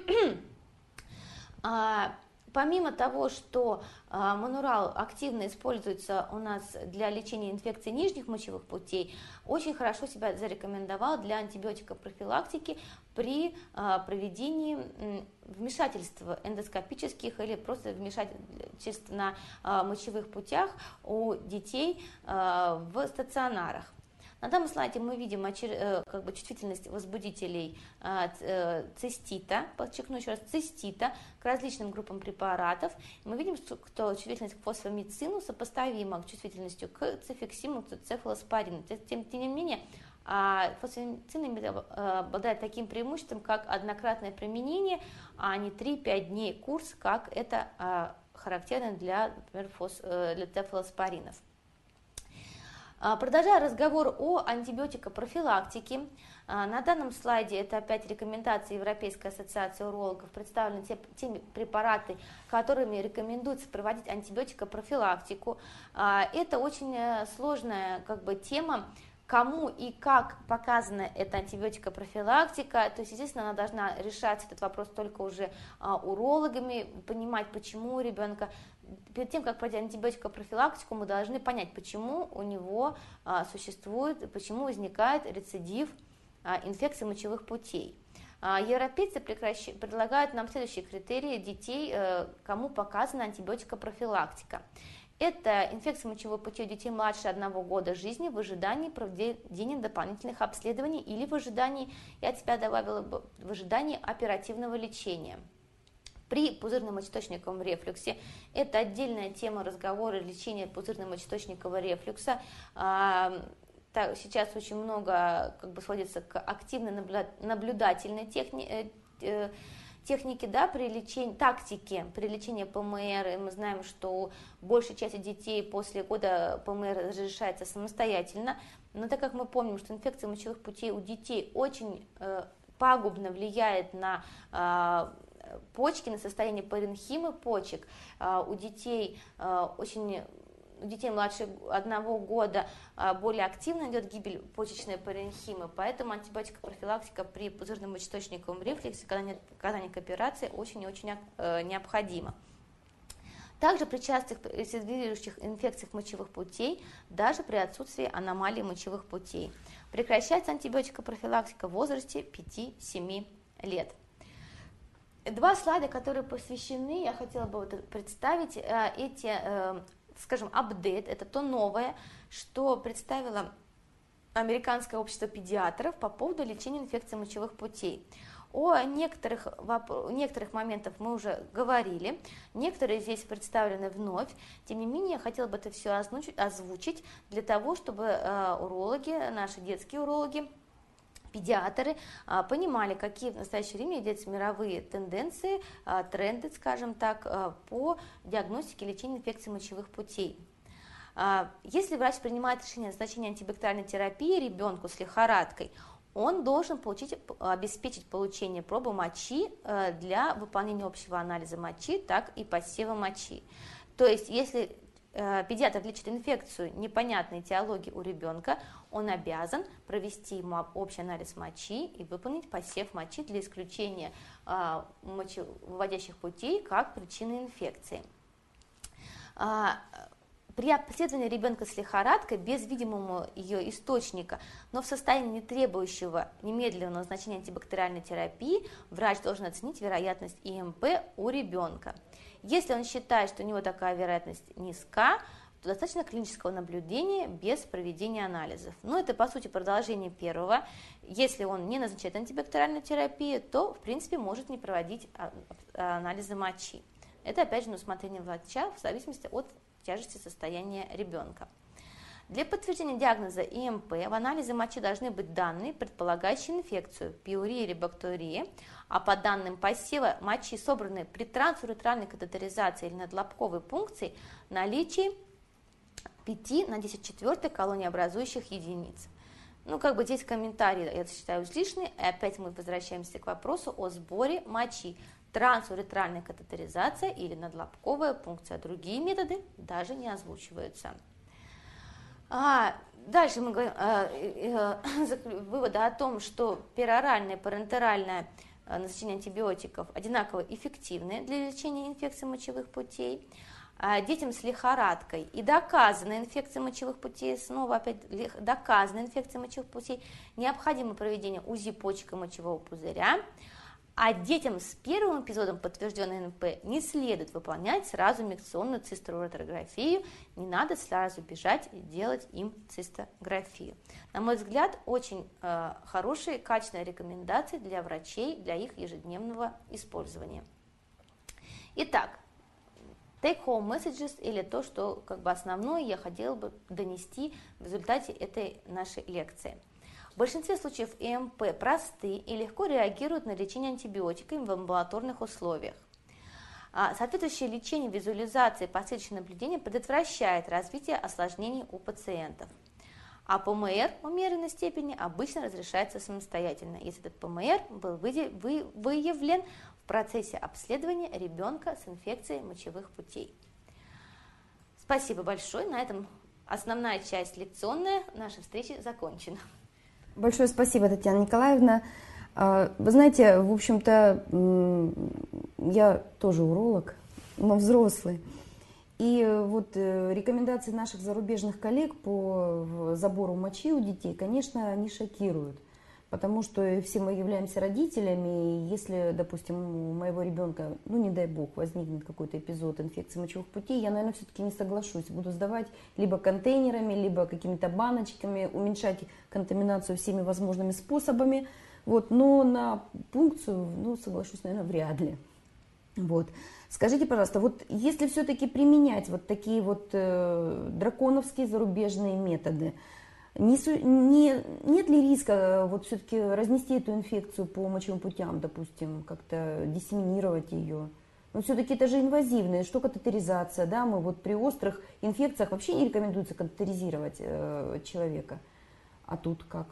Помимо того, что э, Манурал активно используется у нас для лечения инфекций нижних мочевых путей, очень хорошо себя зарекомендовал для антибиотикопрофилактики при э, проведении э, вмешательств эндоскопических или просто вмешательств на э, мочевых путях у детей э, в стационарах. На данном слайде мы видим как бы, чувствительность возбудителей цистита, подчеркну еще раз, цистита к различным группам препаратов. Мы видим, что чувствительность к фосфомицину сопоставима с чувствительностью к цефиксиму, цефалоспорину. Тем, тем не менее, фосфомицин обладает таким преимуществом, как однократное применение, а не три-пять дней курс, как это характерно для, например, фос, для цефалоспоринов. Продолжая разговор о антибиотикопрофилактике, на данном слайде это опять рекомендации Европейской ассоциации урологов, представлены те, те препараты, которыми рекомендуется проводить антибиотикопрофилактику. Это очень сложная как бы, тема, кому и как показана эта антибиотикопрофилактика, то есть, естественно, она должна решать этот вопрос только уже урологами, понимать, почему у ребенка. Перед тем, как пройти антибиотикопрофилактику, мы должны понять, почему у него а, существует, почему возникает рецидив а, инфекции мочевых путей. А, европейцы прекращ... предлагают нам следующие критерии детей, а, кому показана антибиотикопрофилактика. Это инфекция мочевого пути у детей младше одного года жизни в ожидании проведения дополнительных обследований или в ожидании, я тебя добавила бы, в ожидании оперативного лечения. При пузырно-мочеточниковом рефлюксе, это отдельная тема разговора лечения пузырно-мочеточникового рефлюкса. Сейчас очень много как бы сводится к активно-наблюдательной технике, техники, да, при лечении, тактики при лечении ПМР, и мы знаем, что большая часть детей после года ПМР разрешается самостоятельно, но так как мы помним, что инфекция мочевых путей у детей очень э, пагубно влияет на э, почки, на состояние паренхимы почек, э, у детей э, очень... У детей младше одного года более активно идет гибель почечной паренхимы, поэтому антибиотикопрофилактика при пузырно-мочеточниковом рефлюксе, когда нет показаний к операции, очень и очень необходима. Также при частых рецидивирующих инфекциях мочевых путей, даже при отсутствии аномалий мочевых путей. Прекращается антибиотикопрофилактика в возрасте пяти-семи лет. Два слайда, которые посвящены, я хотела бы вот представить эти... скажем, апдейт, это то новое, что представило Американское общество педиатров по поводу лечения инфекции мочевых путей. О некоторых, некоторых моментах мы уже говорили, некоторые здесь представлены вновь, тем не менее я хотела бы это все озвучить для того, чтобы урологи, наши детские урологи, педиатры понимали, какие в настоящее время идут мировые тенденции, тренды, скажем так, по диагностике и лечению инфекций мочевых путей. Если врач принимает решение о назначении антибактериальной терапии ребенку с лихорадкой, он должен получить, обеспечить получение пробы мочи для выполнения общего анализа мочи, так и посева мочи. То есть, если педиатр лечит инфекцию непонятной этиологии у ребенка, он обязан провести ему общий анализ мочи и выполнить посев мочи для исключения а, мочевыводящих путей как причины инфекции. А, при обследовании ребенка с лихорадкой без видимого ее источника, но в состоянии не требующего немедленного назначения антибактериальной терапии, врач должен оценить вероятность И М П у ребенка. Если он считает, что у него такая вероятность низка, то достаточно клинического наблюдения без проведения анализов. Но это, по сути, продолжение первого. Если он не назначает антибактериальную терапию, то, в принципе, может не проводить анализы мочи. Это, опять же, на усмотрение врача в зависимости от тяжести состояния ребенка. Для подтверждения диагноза И М П в анализе мочи должны быть данные, предполагающие инфекцию, пиурия или бактерия, а по данным посева мочи, собранные при трансуретральной катетеризации или надлобковой пункции, наличие пяти на десять четвертых колониеобразующих единиц. Ну, как бы здесь комментарий, я считаю, излишний, и опять мы возвращаемся к вопросу о сборе мочи. Трансуретральная катетеризация или надлобковая пункция. Другие методы даже не озвучиваются. А, дальше мы говорим а, а, выводы о том, что пероральное и парентеральное назначение антибиотиков одинаково эффективны для лечения инфекций мочевых путей. А, детям с лихорадкой и доказанной инфекцией мочевых путей, снова опять доказанной инфекцией мочевых путей, необходимо проведение УЗИ почек и мочевого пузыря. А детям с первым эпизодом подтвержденной Н П не следует выполнять сразу микционную цистoureтрографию, не надо сразу бежать и делать им цистографию. На мой взгляд, очень э, хорошие, качественные рекомендации для врачей, для их ежедневного использования. Итак, take-home messages, или то, что как бы основное я хотела бы донести в результате этой нашей лекции. В большинстве случаев И М П просты и легко реагируют на лечение антибиотиками в амбулаторных условиях. Соответствующее лечение, визуализация и последующее наблюдение предотвращает развитие осложнений у пациентов. А П М Р в умеренной степени обычно разрешается самостоятельно, если этот П М Р был выявлен в процессе обследования ребенка с инфекцией мочевых путей. Спасибо большое. На этом основная часть лекционная нашей встречи закончена. Большое спасибо, Татьяна Николаевна. Вы знаете, в общем-то, я тоже уролог, но взрослый. И вот рекомендации наших зарубежных коллег по забору мочи у детей, конечно, они шокируют. Потому что все мы являемся родителями, и если, допустим, у моего ребенка, ну не дай бог, возникнет какой-то эпизод инфекции мочевых путей, я, наверное, все-таки не соглашусь. Буду сдавать либо контейнерами, либо какими-то баночками, уменьшать контаминацию всеми возможными способами. Вот. Но на пункцию, ну, соглашусь, наверное, вряд ли. Вот. Скажите, пожалуйста, вот если все-таки применять вот такие вот э, драконовские зарубежные методы, Не, не, нет ли риска вот все-таки разнести эту инфекцию по мочевым путям, допустим, как-то диссеминировать ее? Но все-таки это же инвазивное, что катетеризация, да, мы вот при острых инфекциях вообще не рекомендуется катетеризировать э, человека, а тут как?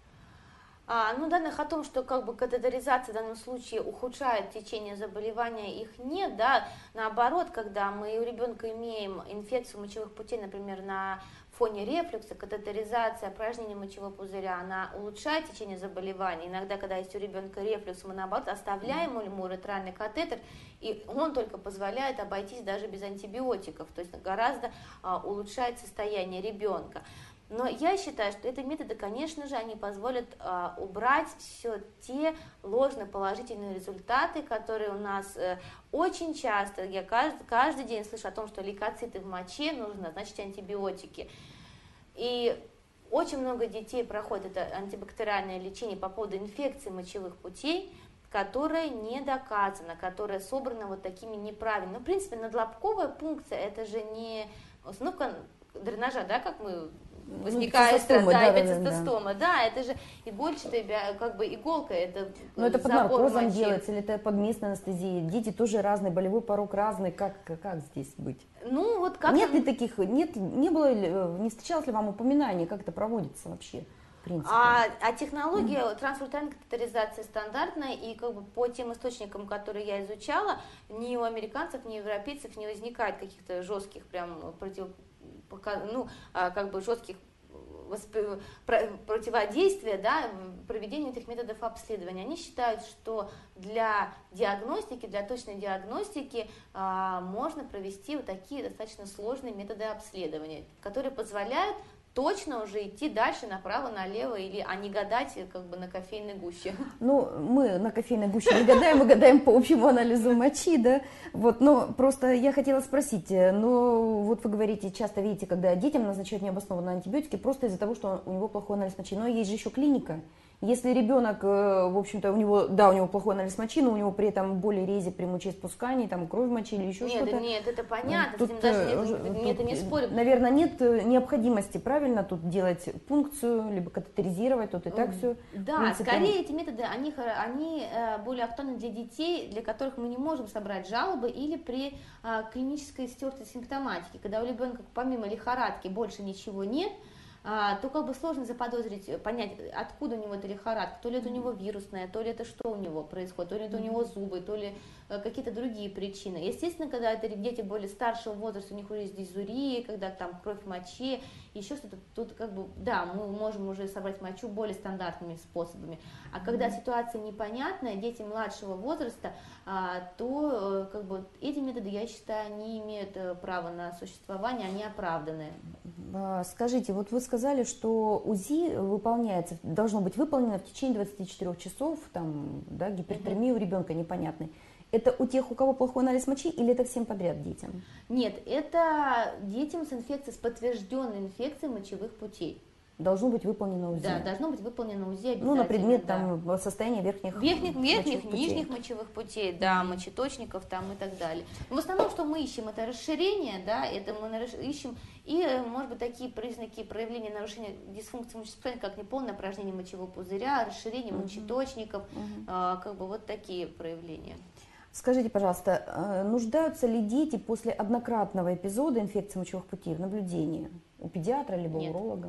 А, ну, данных о том, что как бы катетеризация в данном случае ухудшает течение заболевания, их нет, да, наоборот, когда мы у ребенка имеем инфекцию мочевых путей, например, на фоне рефлюкса, катетеризация, опорожнение мочевого пузыря, она улучшает течение заболевания. Иногда, когда есть у ребенка рефлюкс, мы наоборот оставляем ему уретральный катетер, и он только позволяет обойтись даже без антибиотиков, то есть гораздо а, улучшает состояние ребенка. Но я считаю, что эти методы, конечно же, они позволят а, убрать все те ложноположительные результаты, которые у нас э, очень часто, я каждый, каждый день слышу о том, что лейкоциты в моче, нужно назначить антибиотики. И очень много детей проходит это антибактериальное лечение по поводу инфекции мочевых путей, которая не доказана, которая собрана вот такими неправильными. Ну, в принципе, надлобковая пункция, это же не установка дренажа, да, как мы... возникает, ну, да, да, эпицестостома, да, да, да, это же игольчатая, как бы иголка, это но это под наркозом мочи. делается, или это под местной анестезией? Дети тоже разные, болевой порог разный, как, как здесь быть? Ну, вот как нет там... ли таких, нет, не было ли, не встречалось ли вам упоминание, как это проводится вообще? А, а технология mm. трансуртальной катетеризации стандартная, и как бы по тем источникам, которые я изучала, ни у американцев, ни у европейцев не возникает каких-то жестких прям против, ну, как бы жестких противодействия, да, проведению этих методов обследования. Они считают, что для диагностики, для точной диагностики а, можно провести вот такие достаточно сложные методы обследования, которые позволяют точно уже идти дальше направо-налево, или, а не гадать как бы на кофейной гуще. Ну, мы на кофейной гуще не гадаем, мы гадаем по общему анализу мочи, да, вот, но просто я хотела спросить, ну, вот вы говорите, часто видите, когда детям назначают необоснованно антибиотики просто из-за того, что у него плохой анализ мочи, но есть же еще клиника. Если ребенок, в общем-то, у него, да, у него плохой анализ мочи, но у него при этом боли, рези при мочеиспускании, там, кровь в моче или еще нет, что-то. Нет, это понятно, тут, с этим даже нет, тут, нет, это не спорю. Наверное, нет необходимости, правильно, тут делать пункцию, либо катетеризировать, тут и так все. Да, скорее эти методы, они, они более актуальны для детей, для которых мы не можем собрать жалобы, или при а, клинической стертой симптоматике, когда у ребенка помимо лихорадки больше ничего нет, А, то как бы сложно заподозрить, понять, откуда у него эта лихорадка, то ли это у него вирусная, то ли это что у него происходит, то ли это у него зубы, то ли э, какие-то другие причины. Естественно, когда это дети более старшего возраста, у них уже есть дизурия, когда там кровь в моче, еще что-то, тут как бы, да, мы можем уже собрать мочу более стандартными способами. А когда mm-hmm. ситуация непонятная, дети младшего возраста, а, то э, как бы эти методы, я считаю, не имеют э, права на существование, они оправданы. Скажите, вот вы сказали, что УЗИ выполняется, должно быть выполнено в течение двадцати четырёх часов, там, да, гипертермия у ребенка непонятной. Это у тех, у кого плохой анализ мочи, или это всем подряд детям? Нет, это детям с инфекцией, с подтвержденной инфекцией мочевых путей. Должно быть выполнено УЗИ. Да, должно быть выполнено УЗИ обязательно. Ну, на предмет да. там состояния верхних, верхних, верхних мочевых нижних путей. мочевых путей, да, мочеточников там и так далее. Но в основном, что мы ищем, это расширение, да, это мы ищем, и, может быть, такие признаки проявления нарушения дисфункции мочеиспускания, как неполное опорожнение мочевого пузыря, расширение uh-huh. мочеточников, uh-huh. а, как бы вот такие проявления. Скажите, пожалуйста, нуждаются ли дети после однократного эпизода инфекции мочевых путей в наблюдении у педиатра либо Нет. уролога?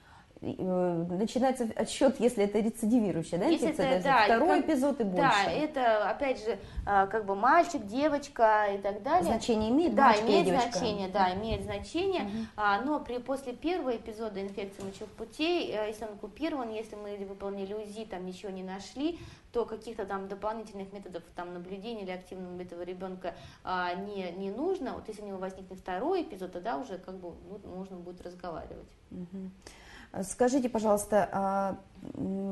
Начинается отсчет, если это рецидивирующая, да, если инфекция, это, да, второй как, эпизод и больше. Да, это опять же как бы мальчик, девочка и так далее. Значение имеет, да, мальчик имеет или девочка? значение, да, имеет значение. Угу. А, но при после первого эпизода инфекции мочевых путей, если он купирован, если мы выполнили УЗИ, там ничего не нашли, то каких-то там дополнительных методов там наблюдения или активного этого ребенка а, не не нужно. Вот если у него возникнет второй эпизод, тогда уже как бы ну, можно будет разговаривать. Угу. Скажите, пожалуйста, а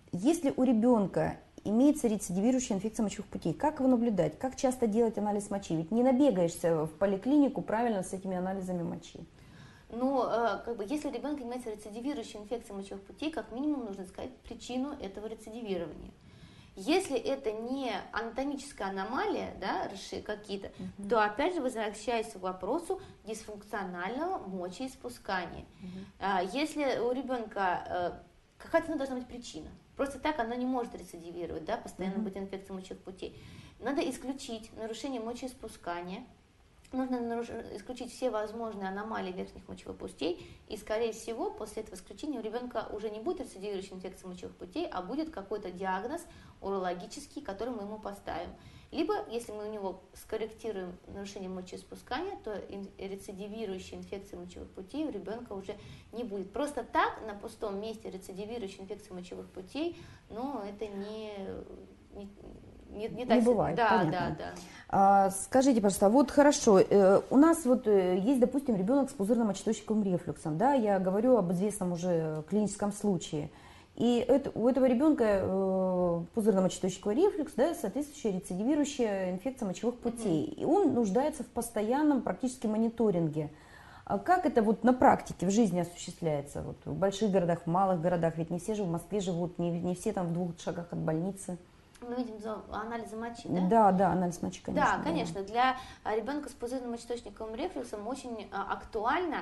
Если у ребенка имеется рецидивирующая инфекция мочевых путей, как его наблюдать? Как часто делать анализ мочи? Ведь не набегаешься в поликлинику правильно с этими анализами мочи. Ну, э, как бы, если у ребенка имеется рецидивирующая инфекция мочевых путей, как минимум нужно сказать причину этого рецидивирования. Если это не анатомическая аномалия, да, какие-то, угу. то опять же возвращаясь к вопросу дисфункционального мочеиспускания. Угу. Если у ребенка какая-то должна быть причина, просто так она не может рецидивировать, да, постоянно угу. быть инфекцией мочевых путей. Надо исключить нарушение мочеиспускания. Нужно исключить все возможные аномалии верхних мочевых путей, и, скорее всего, после этого исключения у ребенка уже не будет рецидивирующей инфекции мочевых путей, а будет какой-то диагноз урологический, который мы ему поставим. Либо, если мы у него скорректируем нарушение мочеиспускания, то рецидивирующей инфекции мочевых путей у ребенка уже не будет. Просто так, на пустом месте рецидивирующей инфекции мочевых путей, ну, это не... не Не, не, не бывает, да, понятно. да, да. А, скажите, пожалуйста, вот хорошо, э, у нас вот э, есть, допустим, ребенок с пузырно-мочеточниковым рефлюксом, да, я говорю об известном уже клиническом случае, и это, у этого ребенка э, пузырно-мочеточниковый рефлюкс, да, соответствующая рецидивирующая инфекция мочевых путей, mm-hmm. и он нуждается в постоянном практически мониторинге. А как это вот на практике, в жизни осуществляется? Вот в больших городах, в малых городах, ведь не все же в Москве живут, не, не все там в двух шагах от больницы. Мы видим анализы мочи, да? Да, да, анализ мочи, конечно. Да, конечно. Да. Для ребенка с пузырно-мочеточниковым рефлюксом очень актуально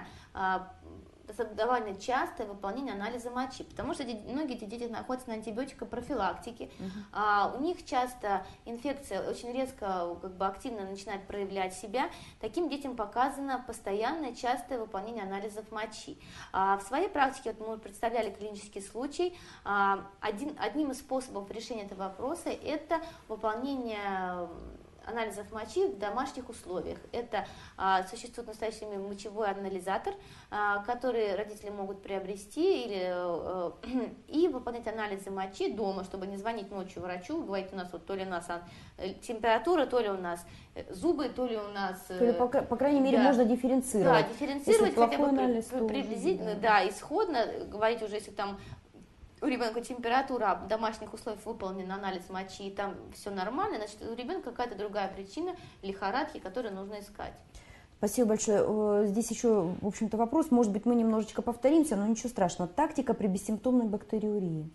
довольно частое выполнение анализа мочи, потому что многие эти дети находятся на антибиотикопрофилактике, uh-huh. а, у них часто инфекция очень резко, как бы активно начинает проявлять себя. Таким детям показано постоянное частое выполнение анализов мочи. А, в своей практике вот мы представляли клинический случай. А, один, одним из способов решения этого вопроса это выполнение анализов мочи в домашних условиях. Это а, существует настоящий мочевой анализатор, а, который родители могут приобрести или, а, и выполнять анализы мочи дома, чтобы не звонить ночью врачу, говорить, у нас вот то ли у нас а, температура, то ли у нас зубы, то ли у нас... То ли, по, по крайней мере, да. можно дифференцировать. Да, дифференцировать хотя бы анализ, при, приблизительно, да. да, исходно, говорить уже, если там у ребенка температура, в домашних условиях выполнен анализ мочи, и там все нормально, значит, у ребенка какая-то другая причина лихорадки, которую нужно искать. Спасибо большое. Здесь еще, в общем-то, вопрос, может быть, мы немножечко повторимся, но ничего страшного. Тактика при бессимптомной бактериурии.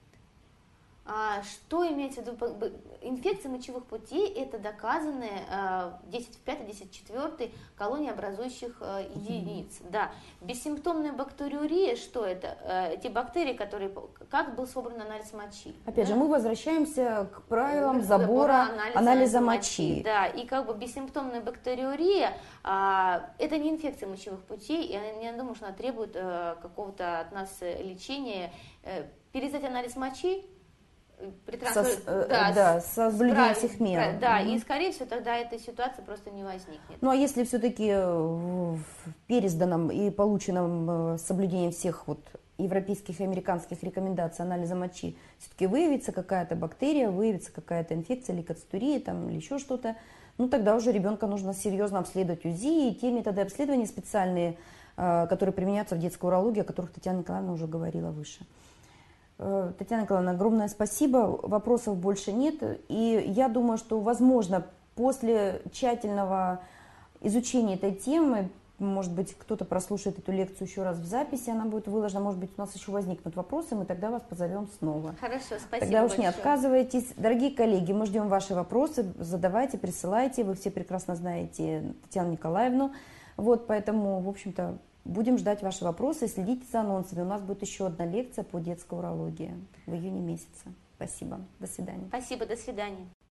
А, что имеется в виду? Инфекция мочевых путей – это доказанные десять в пятой, десять в четвёртой колонии образующих единиц. Mm-hmm. Да. Бессимптомная бактериурия, что это? Эти бактерии, которые… Как был собран анализ мочи? Опять да? же, мы возвращаемся к правилам забора, забора анализа, анализа мочи. мочи. Да, и как бы бессимптомная бактериурия а, – это не инфекция мочевых путей, и я не думаю, что она требует а, какого-то от нас лечения. Пересдать анализ мочи, При трансфер... со, да, да, с соблюдением всех мер. Да, угу. и скорее всего тогда эта ситуация просто не возникнет. Ну а если все-таки в пересданном и полученном соблюдением всех вот европейских и американских рекомендаций анализа мочи все-таки выявится какая-то бактерия, выявится какая-то инфекция, лейкоцитурия там, или еще что-то, ну тогда уже ребенка нужно серьезно обследовать УЗИ, и те методы обследования специальные, которые применяются в детской урологии, о которых Татьяна Николаевна уже говорила выше. Татьяна Николаевна, огромное спасибо, вопросов больше нет, и я думаю, что, возможно, после тщательного изучения этой темы, может быть, кто-то прослушает эту лекцию еще раз в записи, она будет выложена, может быть, у нас еще возникнут вопросы, мы тогда вас позовем снова. Хорошо, спасибо Тогда уж большое. не отказывайтесь. Дорогие коллеги, мы ждем ваши вопросы, задавайте, присылайте, вы все прекрасно знаете Татьяну Николаевну, вот, поэтому, в общем-то, будем ждать ваши вопросы, следите за анонсами. У нас будет еще одна лекция по детской урологии в июне месяце. Спасибо. До свидания. Спасибо. До свидания.